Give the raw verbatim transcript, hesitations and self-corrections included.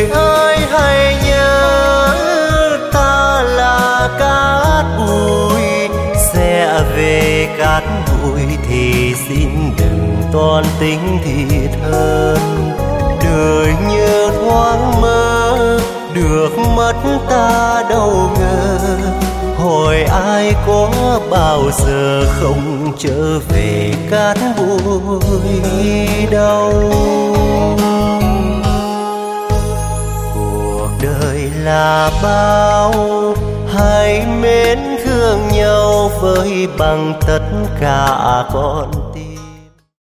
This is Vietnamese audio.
người ơi hãy nhớ ta là cát bụi, sẽ về cát bụi thì xin đừng toan tính thiệt hơn. Đời như thoáng mơ, được mất ta đâu ngờ, hỏi ai có bao giờ không trở về cát bụi đâu. Cuộc đời là bao, hãy mến thương nhau với bằng tất cả con